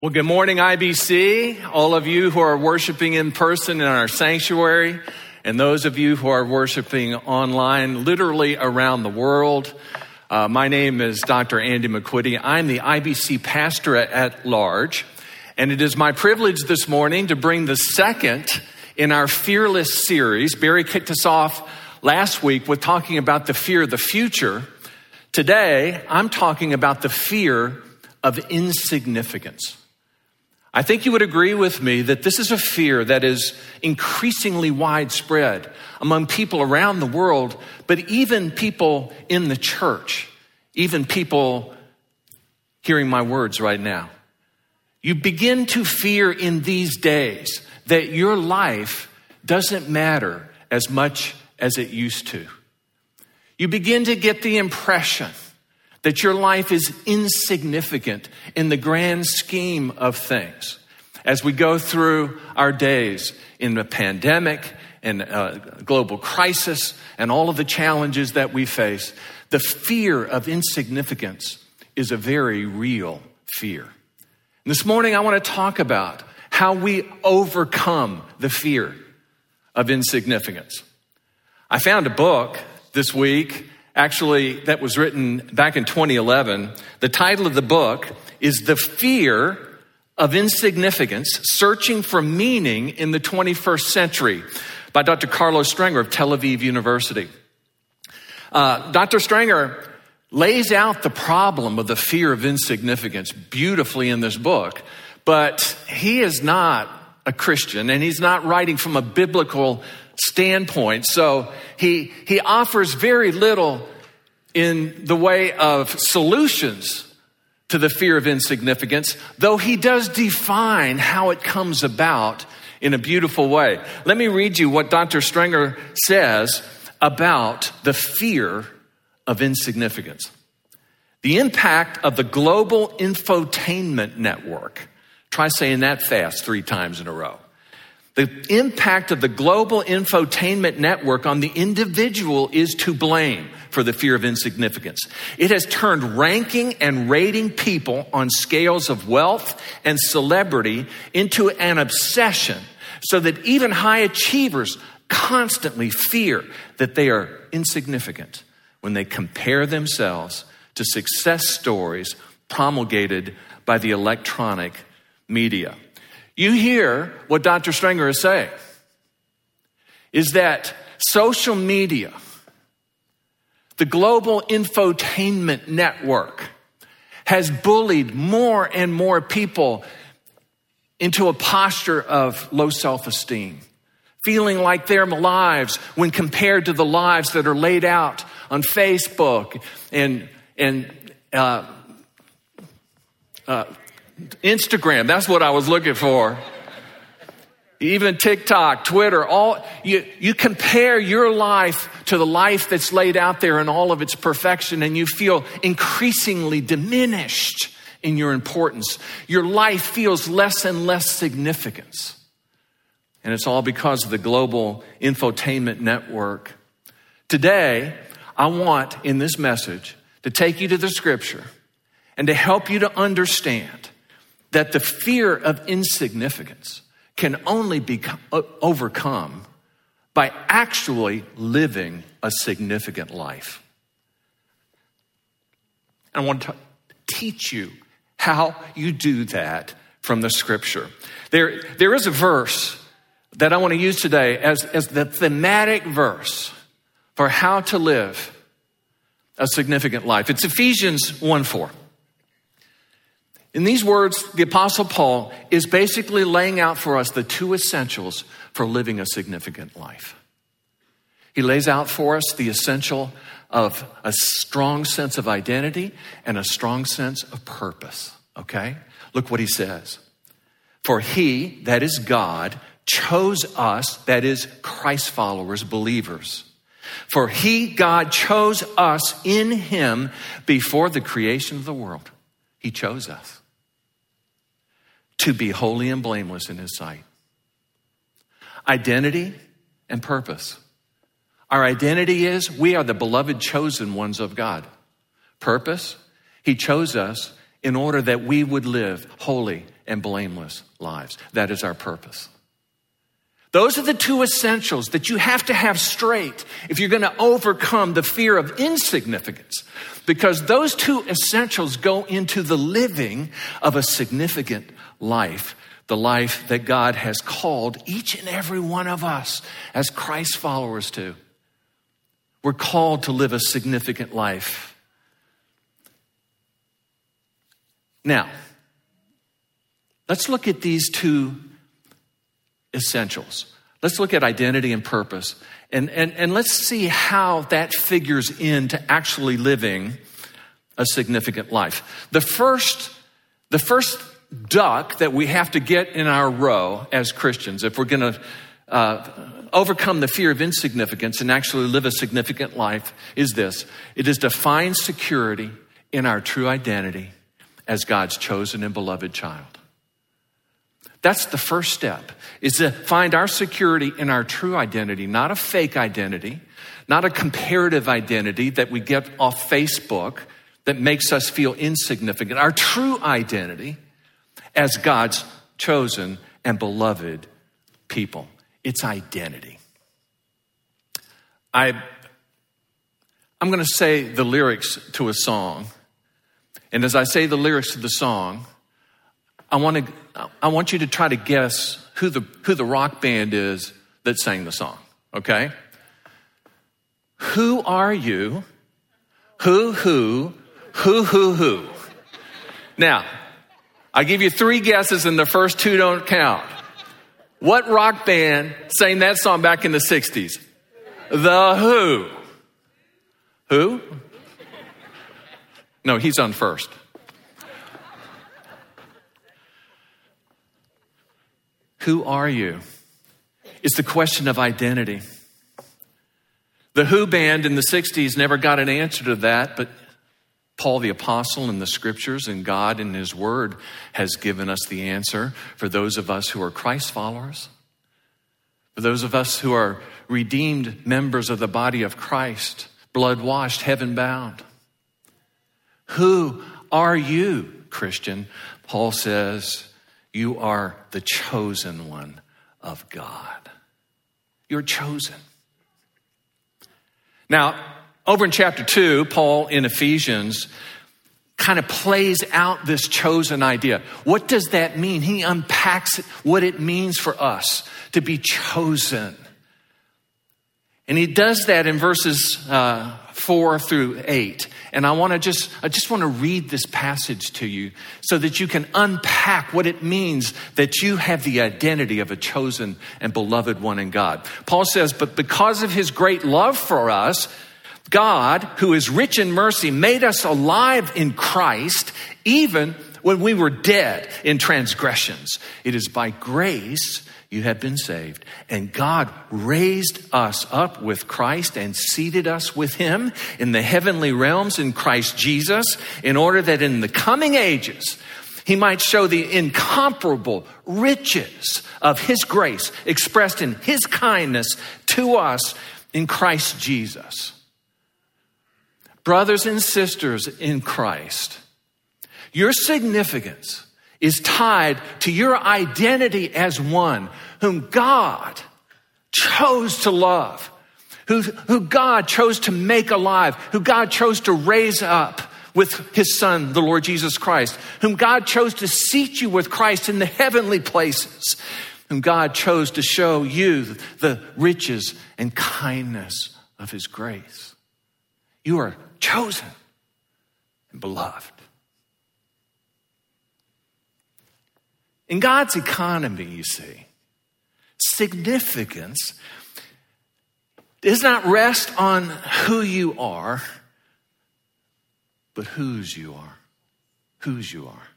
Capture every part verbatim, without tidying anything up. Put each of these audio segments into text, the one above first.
Well, good morning, I B C, all of you who are worshiping in person in our sanctuary, and those of you who are worshiping online, literally around the world. Uh, my name is Doctor Andy McQuitty. I'm the I B C pastor at, at large, and it is my privilege this morning to bring the second in our Fearless series. Barry kicked us off last week with talking about the fear of the future. Today, I'm talking about the fear of insignificance. I think you would agree with me that this is a fear that is increasingly widespread among people around the world, but even people in the church, even people hearing my words right now. You begin to fear in these days that your life doesn't matter as much as it used to. You begin to get the impression that your life is insignificant in the grand scheme of things. As we go through our days in the pandemic and uh, global crisis and all of the challenges that we face, the fear of insignificance is a very real fear. And this morning, I want to talk about how we overcome the fear of insignificance. I found a book this week actually that was written back in twenty eleven. The title of the book is The Fear of Insignificance, Searching for Meaning in the twenty-first Century by Doctor Carlos Strenger of Tel Aviv University. Uh, Doctor Strenger lays out the problem of the fear of insignificance beautifully in this book, but he is not a Christian and he's not writing from a biblical standpoint. So he he offers very little in the way of solutions to the fear of insignificance, though he does define how it comes about in a beautiful way. Let me read you what Doctor Strenger says about the fear of insignificance. The impact of the global infotainment network. Try saying that fast three times in a row. The impact of the global infotainment network on the individual is to blame for the fear of insignificance. It has turned ranking and rating people on scales of wealth and celebrity into an obsession, so that even high achievers constantly fear that they are insignificant when they compare themselves to success stories promulgated by the electronic media. You hear what Doctor Strenger is saying, is that social media, the global infotainment network, has bullied more and more people into a posture of low self-esteem, feeling like their lives, when compared to the lives that are laid out on Facebook and and uh, uh, Instagram, that's what I was looking for. Even TikTok, Twitter, all you, you compare your life to the life that's laid out there in all of its perfection, and you feel increasingly diminished in your importance. Your life feels less and less significance. And it's all because of the global infotainment network. Today, I want in this message to take you to the scripture and to help you to understand that the fear of insignificance can only be overcome by actually living a significant life. I want to teach you how you do that from the scripture. There, there is a verse that I want to use today as, as the thematic verse for how to live a significant life. It's Ephesians one four. In these words, the Apostle Paul is basically laying out for us the two essentials for living a significant life. He lays out for us the essential of a strong sense of identity and a strong sense of purpose, okay? Look what he says. For he, that is God, chose us, that is Christ followers, believers. For he, God, chose us in him before the creation of the world. He chose us to be holy and blameless in his sight. Identity and purpose. Our identity is we are the beloved chosen ones of God. Purpose, he chose us in order that we would live holy and blameless lives. That is our purpose. Those are the two essentials that you have to have straight if you're going to overcome the fear of insignificance, because those two essentials go into the living of a significant life, the life that God has called each and every one of us as Christ followers to. We're called to live a significant life. Now, let's look at these two essentials. Let's look at identity and purpose, and, and, and let's see how that figures into actually living a significant life. The first, the first duck that we have to get in our row as Christians, if we're going to uh, overcome the fear of insignificance and actually live a significant life, is this. It is to find security in our true identity as God's chosen and beloved child. That's the first step, is to find our security in our true identity, not a fake identity, not a comparative identity that we get off Facebook that makes us feel insignificant. Our true identity as God's chosen and beloved people. It's identity. I, I'm going to say the lyrics to a song. And as I say the lyrics to the song, I want to, I want you to try to guess who the, who the rock band is that sang the song, okay? Who are you? Who, who, who, who, who? Now, I give you three guesses and the first two don't count. What rock band sang that song back in the sixties? The Who. Who? No, he's on first. Who are you? It's the question of identity. The Who band in the sixties never got an answer to that, but Paul the Apostle in the scriptures and God in his word has given us the answer for those of us who are Christ followers. For those of us who are redeemed members of the body of Christ, blood washed, heaven bound. Who are you, Christian? Paul says, you are the chosen one of God. You're chosen. Now, over in chapter two, Paul in Ephesians kind of plays out this chosen idea. What does that mean? He unpacks it, what it means for us to be chosen. And he does that in verses uh, four through eight. And I want to just, I just want to read this passage to you so that you can unpack what it means that you have the identity of a chosen and beloved one in God. Paul says, but because of his great love for us, God, who is rich in mercy, made us alive in Christ, even when we were dead in transgressions. It is by grace you have been saved. And God raised us up with Christ and seated us with him in the heavenly realms in Christ Jesus, in order that in the coming ages, he might show the incomparable riches of his grace expressed in his kindness to us in Christ Jesus. Brothers and sisters in Christ, your significance is tied to your identity as one whom God chose to love, who, who God chose to make alive, who God chose to raise up with his son, the Lord Jesus Christ, whom God chose to seat you with Christ in the heavenly places, whom God chose to show you the riches and kindness of his grace. You are chosen and beloved. In God's economy, you see, significance does not rest on who you are, but whose you are. Whose you are.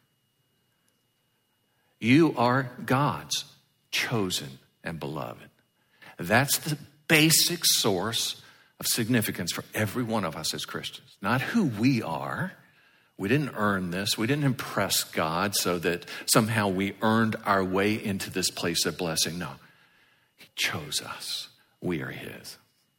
You are God's chosen and beloved. That's the basic source of significance for every one of us as Christians. Not who we are. We didn't earn this. We didn't impress God so that somehow we earned our way into this place of blessing. No, he chose us. We are his.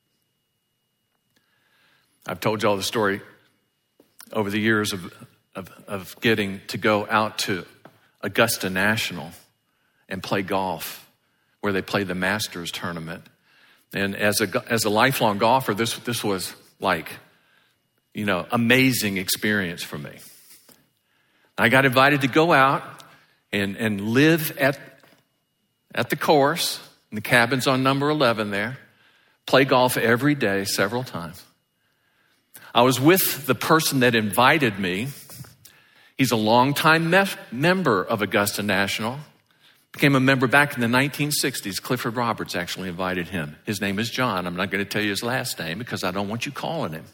I've told you all the story over the years of, of, of getting to go out to Augusta National and play golf, where they play the Masters tournament. And as a, as a lifelong golfer, this, this was like, you know, amazing experience for me. I got invited to go out and, and live at, at the course, in the cabins on number eleven there, play golf every day, several times. I was with the person that invited me. He's a longtime me- member of Augusta National. Became a member back in the nineteen sixties. Clifford Roberts actually invited him. His name is John. I'm not going to tell you his last name because I don't want you calling him.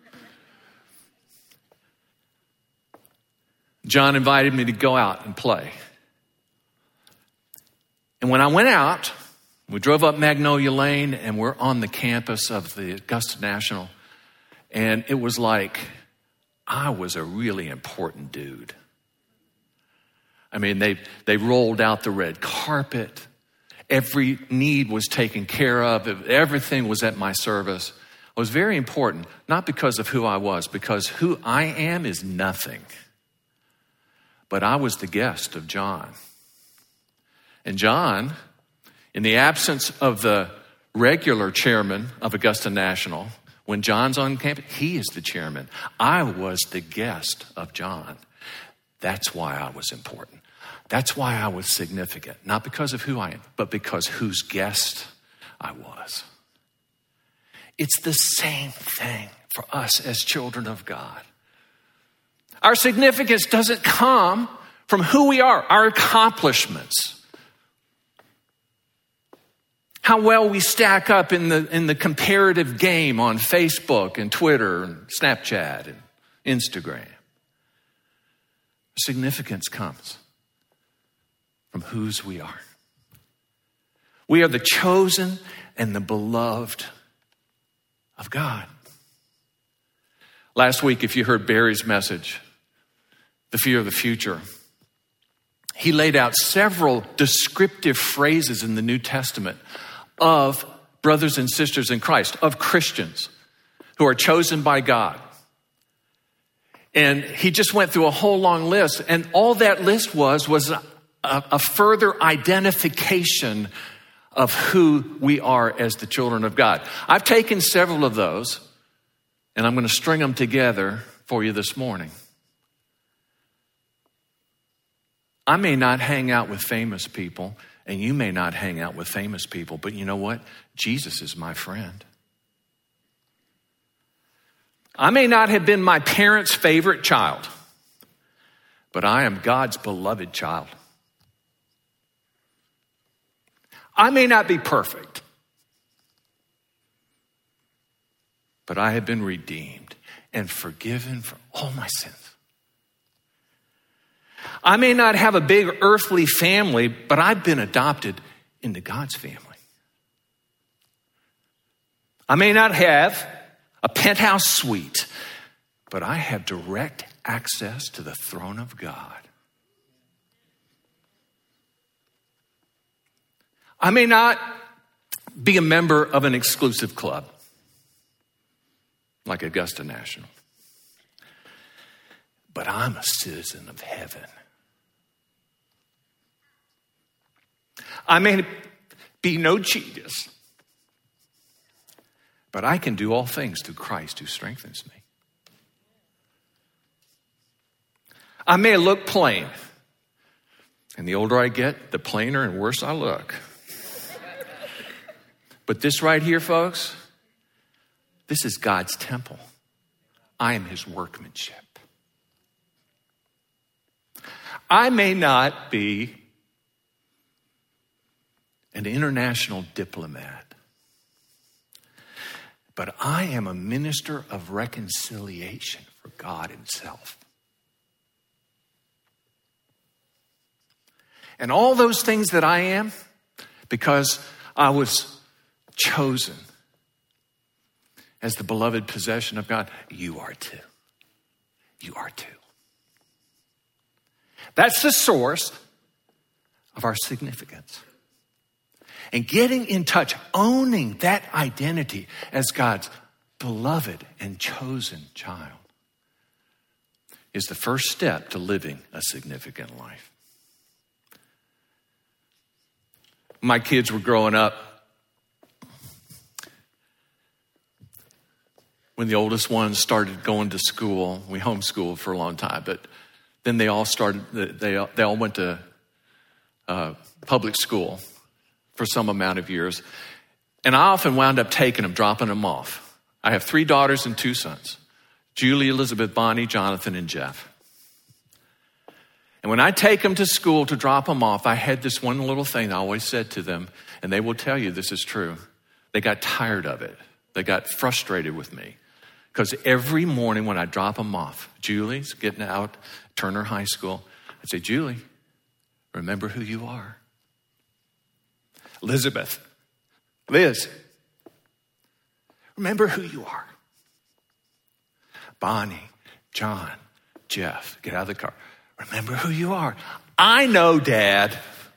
John invited me to go out and play. And when I went out, we drove up Magnolia Lane and we're on the campus of the Augusta National. And it was like I was a really important dude. I mean, they, they rolled out the red carpet. Every need was taken care of. Everything was at my service. I was very important, not because of who I was, because who I am is nothing. But I was the guest of John. And John, in the absence of the regular chairman of Augusta National, when John's on campus, he is the chairman. I was the guest of John. That's why I was important. That's why I was significant. Not because of who I am, but because whose guest I was. It's the same thing for us as children of God. Our significance doesn't come from who we are, our accomplishments, how well we stack up in the, in the comparative game on Facebook and Twitter and Snapchat and Instagram. Significance comes from whose we are. We are the chosen and the beloved of God. Last week, if you heard Barry's message, The Fear of the Future, he laid out several descriptive phrases in the New Testament of brothers and sisters in Christ, of Christians who are chosen by God. And he just went through a whole long list. And all that list was, was a, a further identification of who we are as the children of God. I've taken several of those, and I'm going to string them together for you this morning. I may not hang out with famous people, and you may not hang out with famous people, but you know what? Jesus is my friend. I may not have been my parents' favorite child, but I am God's beloved child. I may not be perfect, but I have been redeemed and forgiven for all my sins. I may not have a big earthly family, but I've been adopted into God's family. I may not have a penthouse suite, but I have direct access to the throne of God. I may not be a member of an exclusive club like Augusta National, but I'm a citizen of heaven. I may be no genius, but I can do all things through Christ who strengthens me. I may look plain, and the older I get, the plainer and worse I look. But this right here, folks, this is God's temple. I am his workmanship. I may not be an international diplomat, but I am a minister of reconciliation for God himself. And all those things that I am, because I was chosen as the beloved possession of God, you are too. You are too. That's the source of our significance. And getting in touch, owning that identity as God's beloved and chosen child is the first step to living a significant life. my kids were growing up, when the oldest ones started going to school, we homeschooled for a long time, but then they all started, they, they all went to uh, public school for some amount of years. And I often wound up taking them, dropping them off. I have three daughters and two sons, Julie, Elizabeth, Bonnie, Jonathan, and Jeff. And when I take them to school to drop them off, I had this one little thing I always said to them, and they will tell you this is true. They got tired of it. They got frustrated with me. Because every morning when I drop them off, Julie's getting out, Turner High School, I'd say, Julie, remember who you are. Elizabeth, Liz, remember who you are. Bonnie, John, Jeff, get out of the car. Remember who you are. I know, Dad.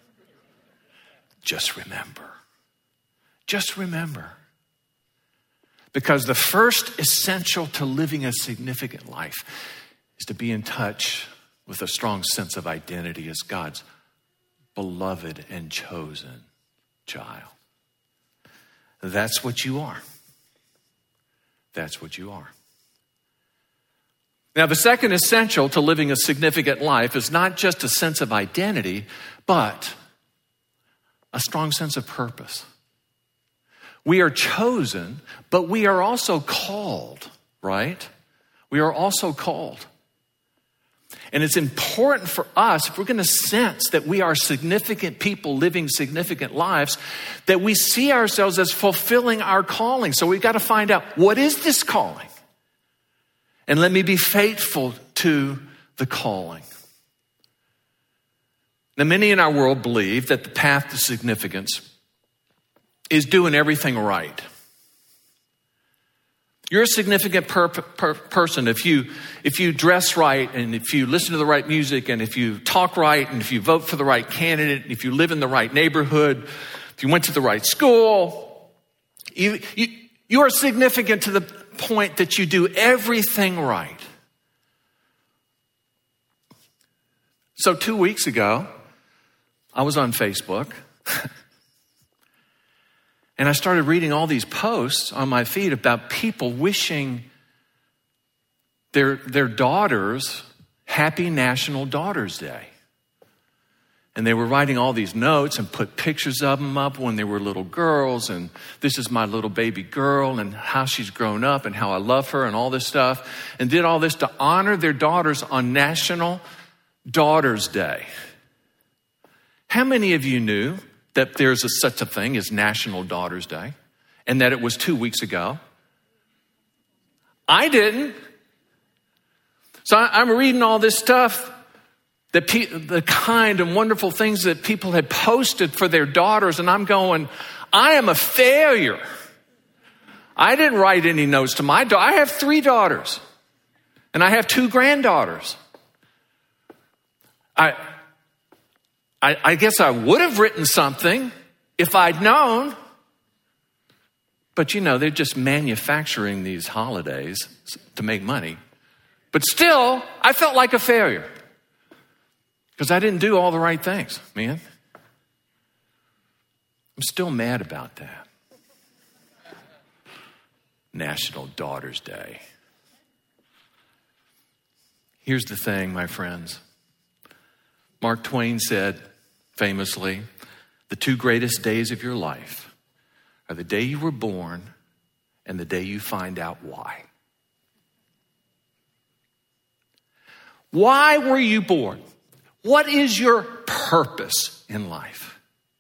Just remember. Just remember. Because the first essential to living a significant life is to be in touch with a strong sense of identity as God's beloved and chosen child. That's what you are. That's what you are. Now, the second essential to living a significant life is not just a sense of identity, but a strong sense of purpose. We are chosen, but we are also called, right? We are also called. And it's important for us, if we're going to sense that we are significant people living significant lives, that we see ourselves as fulfilling our calling. So we've got to find out, what is this calling? And let me be faithful to the calling. Now, many in our world believe that the path to significance is doing everything right. You're a significant per- per- person if you if you dress right, and if you listen to the right music, and if you talk right, and if you vote for the right candidate, and if you live in the right neighborhood, if you went to the right school. You, you, you are significant to the point that you do everything right. So two weeks ago, I was on Facebook. And I started reading all these posts on my feed about people wishing their, their daughters happy National Daughters Day. And they were writing all these notes and put pictures of them up when they were little girls. And this is my little baby girl and how she's grown up and how I love her and all this stuff. And did all this to honor their daughters on National Daughters Day. How many of you knew that there's a, such a thing as National Daughters Day, and that it was two weeks ago? I didn't. So I, I'm reading all this stuff, that pe- the kind and wonderful things that people had posted for their daughters, and I'm going, I am a failure. I didn't write any notes to my daughter. I have three daughters, and I have two granddaughters. I... I, I guess I would have written something if I'd known. But you know, they're just manufacturing these holidays to make money. But still, I felt like a failure. Because I didn't do all the right things, man. I'm still mad about that. National Daughters Day. Here's the thing, my friends. Mark Twain said, famously, the two greatest days of your life are the day you were born and the day you find out why. Why were you born? What is your purpose in life?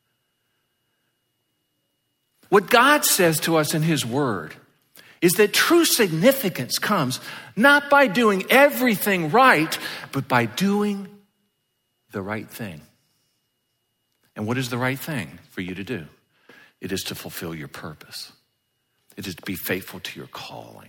What God says to us in His Word is that true significance comes not by doing everything right, but by doing the right thing. And what is the right thing for you to do? It is to fulfill your purpose. It is to be faithful to your calling.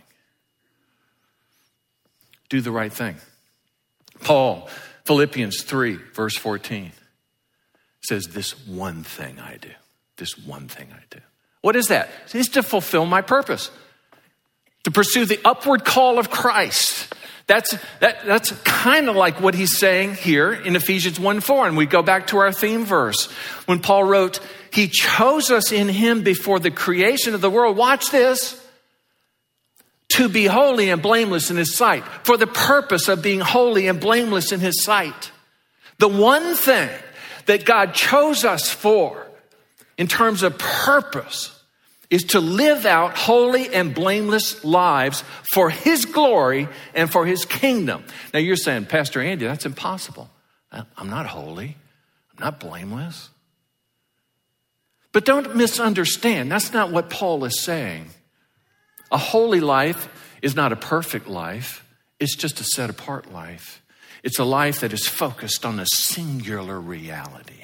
Do the right thing. Paul, Philippians three, verse fourteen, says, this one thing I do. This one thing I do. What is that? It's to fulfill my purpose. To pursue the upward call of Christ. That's, that, that's kind of like what he's saying here in Ephesians one four. And we go back to our theme verse when Paul wrote, he chose us in him before the creation of the world. Watch this. To be holy and blameless in his sight, for the purpose of being holy and blameless in his sight. The one thing that God chose us for in terms of purpose is to live out holy and blameless lives for his glory and for his kingdom. Now you're saying, Pastor Andy, that's impossible. I'm not holy. I'm not blameless. But don't misunderstand. That's not what Paul is saying. A holy life is not a perfect life. It's just a set apart life. It's a life that is focused on a singular reality.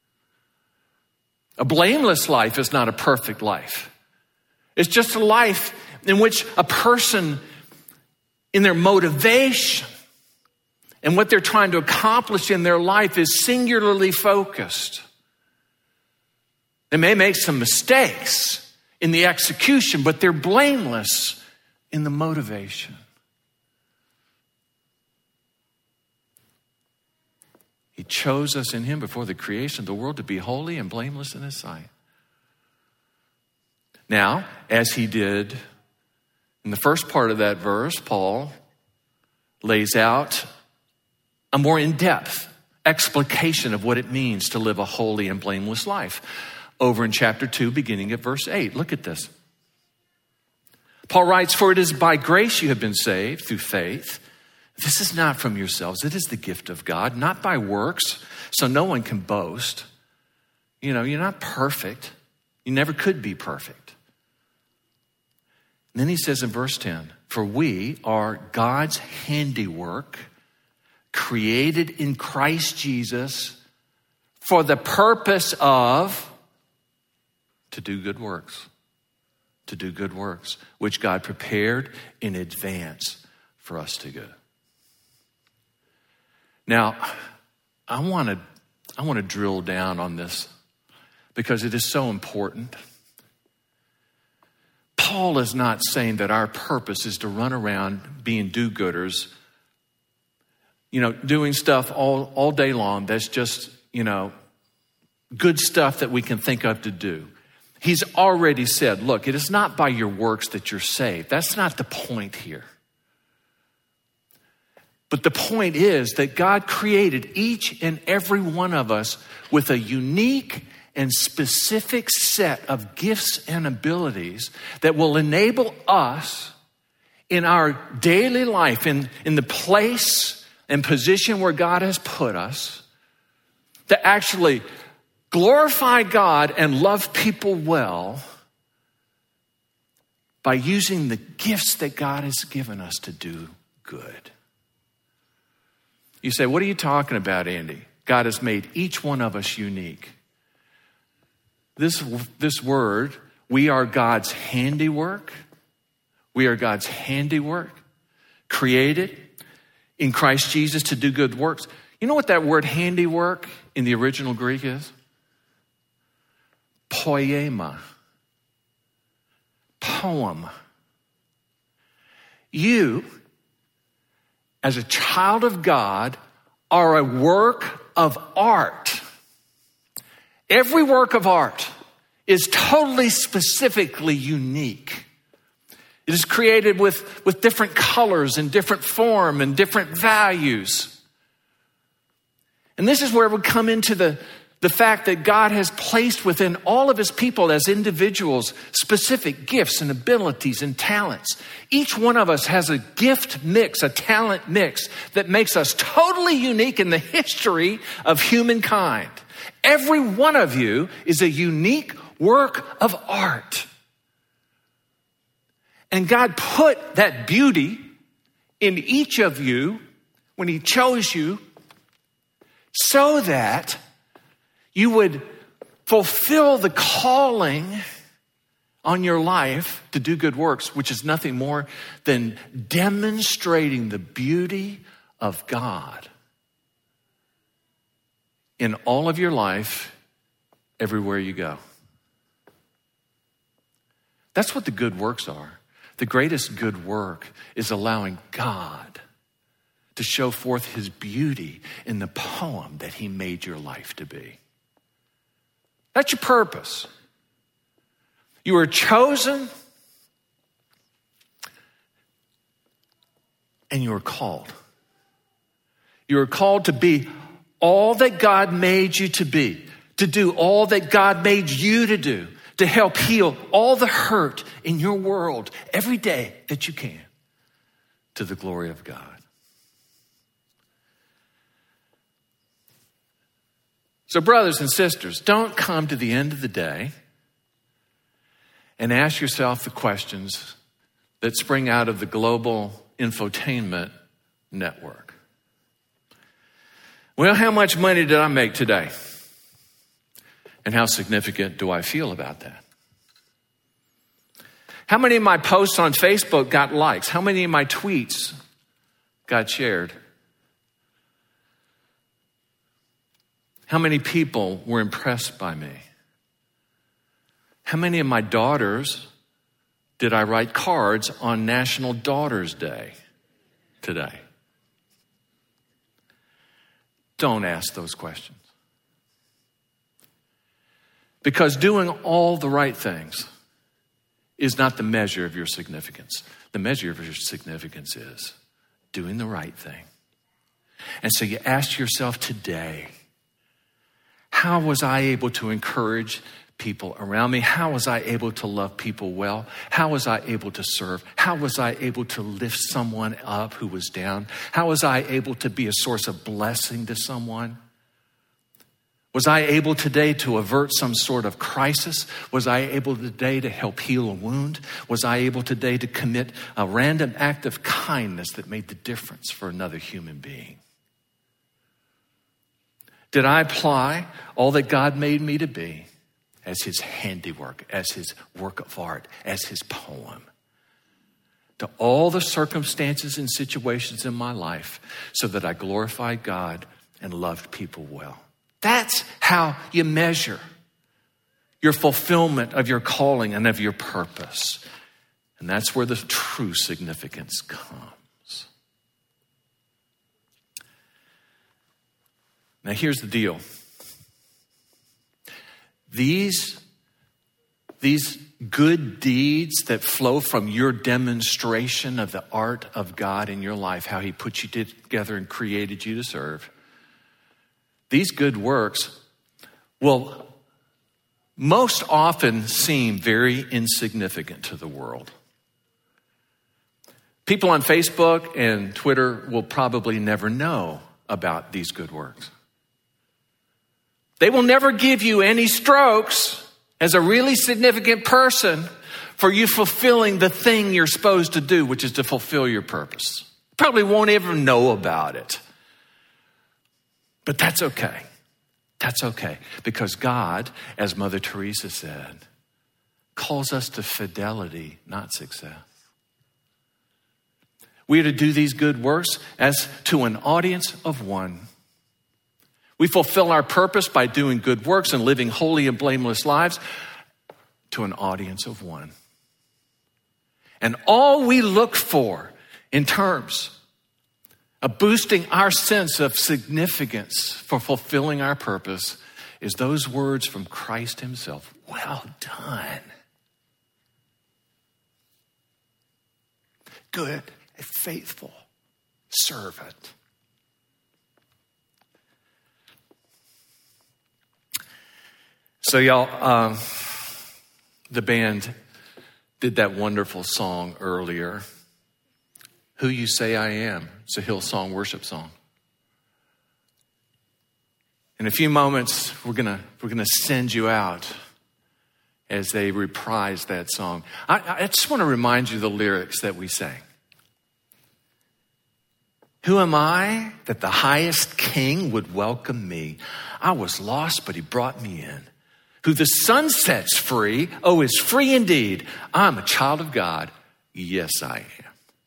A blameless life is not a perfect life. It's just a life in which a person, in their motivation and what they're trying to accomplish in their life, is singularly focused. They may make some mistakes in the execution, but they're blameless in the motivation. He chose us in him before the creation of the world to be holy and blameless in his sight. Now, as he did in the first part of that verse, Paul lays out a more in-depth explication of what it means to live a holy and blameless life. Over in chapter two, beginning at verse eight. Look at this. Paul writes, for it is by grace you have been saved through faith. This is not from yourselves. It is the gift of God, not by works, so no one can boast. You know, you're not perfect. You never could be perfect. And then he says in verse ten, for we are God's handiwork, created in Christ Jesus for the purpose of to do good works, to do good works, which God prepared in advance for us to do. Now, I want to I want to drill down on this because it is so important. Paul is not saying that our purpose is to run around being do-gooders, you know, doing stuff all, all day long that's just, you know, good stuff that we can think of to do. He's already said, look, it is not by your works that you're saved. That's not the point here. But the point is that God created each and every one of us with a unique and specific set of gifts and abilities that will enable us in our daily life, in, in the place and position where God has put us, to actually glorify God and love people well by using the gifts that God has given us to do good. You say, what are you talking about, Andy? God has made each one of us unique. This, this word, we are God's handiwork. We are God's handiwork, created in Christ Jesus to do good works. You know what that word handiwork in the original Greek is? Poema. Poem. You, as a child of God, are a work of art. Every work of art is totally specifically unique. It is created with, with different colors and different form and different values. And this is where we come into the, the fact that God has placed within all of his people as individuals specific gifts and abilities and talents. Each one of us has a gift mix, a talent mix that makes us totally unique in the history of humankind. Every one of you is a unique work of art. And God put that beauty in each of you when he chose you so that you would fulfill the calling on your life to do good works, which is nothing more than demonstrating the beauty of God in all of your life, everywhere you go. That's what the good works are. The greatest good work is allowing God to show forth his beauty in the poem that he made your life to be. That's your purpose. You were chosen and you were called. You were called to be all that God made you to be, to do all that God made you to do, to help heal all the hurt in your world every day that you can, to the glory of God. So brothers and sisters, don't come to the end of the day and ask yourself the questions that spring out of the global infotainment network. Well, how much money did I make today? And how significant do I feel about that? How many of my posts on Facebook got likes? How many of my tweets got shared? How many people were impressed by me? How many of my daughters did I write cards on National Daughters Day today? Don't ask those questions. Because doing all the right things is not the measure of your significance. The measure of your significance is doing the right thing. And so you ask yourself today, how was I able to encourage people around me? How was I able to love people well? How was I able to serve? How was I able to lift someone up who was down? How was I able to be a source of blessing to someone? Was I able today to avert some sort of crisis? Was I able today to help heal a wound? Was I able today to commit a random act of kindness that made the difference for another human being? Did I apply all that God made me to be as his handiwork, as his work of art, as his poem, to all the circumstances and situations in my life so that I glorified God and loved people well? That's how you measure your fulfillment of your calling and of your purpose. And that's where the true significance comes. Now, here's the deal. These, these good deeds that flow from your demonstration of the art of God in your life, how he put you together and created you to serve, these good works will most often seem very insignificant to the world. People on Facebook and Twitter will probably never know about these good works. They will never give you any strokes as a really significant person for you fulfilling the thing you're supposed to do, which is to fulfill your purpose. Probably won't ever know about it. But that's okay. That's okay. Because God, as Mother Teresa said, calls us to fidelity, not success. We are to do these good works as to an audience of one. We fulfill our purpose by doing good works and living holy and blameless lives to an audience of one. And all we look for in terms of boosting our sense of significance for fulfilling our purpose is those words from Christ himself. Well done. Good and faithful servant. So y'all, um, the band did that wonderful song earlier. Who You Say I Am. It's a Hillsong worship song. In a few moments, we're gonna we're gonna send you out as they reprise that song. I, I just want to remind you the lyrics that we sang. Who am I that the highest king would welcome me? I was lost, but he brought me in. Who the sun sets free, oh, is free indeed. I'm a child of God. Yes, I am.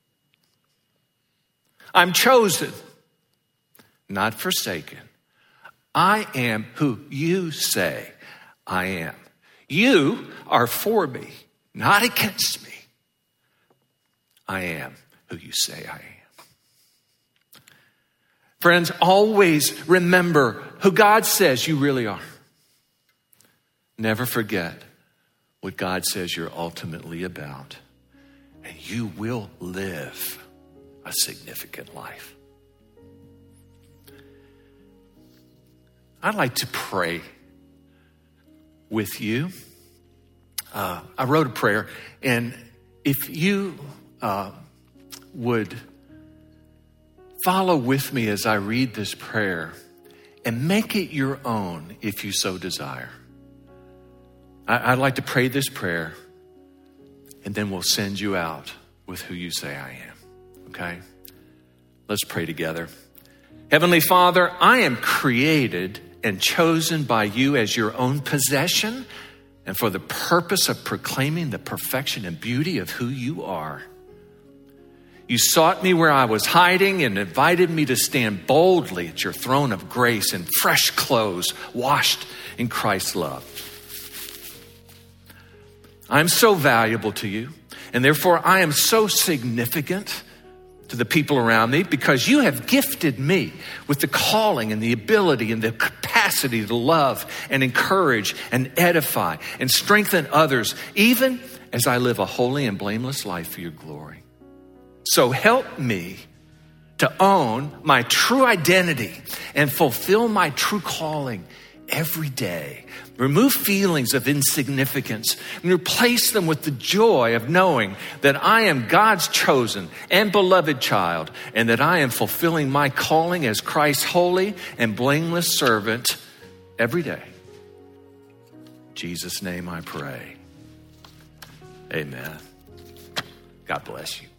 I'm chosen, not forsaken. I am who you say I am. You are for me, not against me. I am who you say I am. Friends, always remember who God says you really are. Never forget what God says you're ultimately about. And you will live a significant life. I'd like to pray with you. Uh, I wrote a prayer, and if you uh, would follow with me as I read this prayer and make it your own if you so desire. I, I'd like to pray this prayer, and then we'll send you out with who you say I am. Okay? Let's pray together. Heavenly Father, I am created and chosen by you as your own possession and for the purpose of proclaiming the perfection and beauty of who you are. You sought me where I was hiding and invited me to stand boldly at your throne of grace in fresh clothes, washed in Christ's love. I'm so valuable to you, and therefore I am so significant to the people around me because you have gifted me with the calling and the ability and the capacity to love and encourage and edify and strengthen others, even as I live a holy and blameless life for your glory. So help me to own my true identity and fulfill my true calling every day. Remove feelings of insignificance and replace them with the joy of knowing that I am God's chosen and beloved child, and that I am fulfilling my calling as Christ's holy and blameless servant every day. In Jesus' name I pray. Amen. God bless you.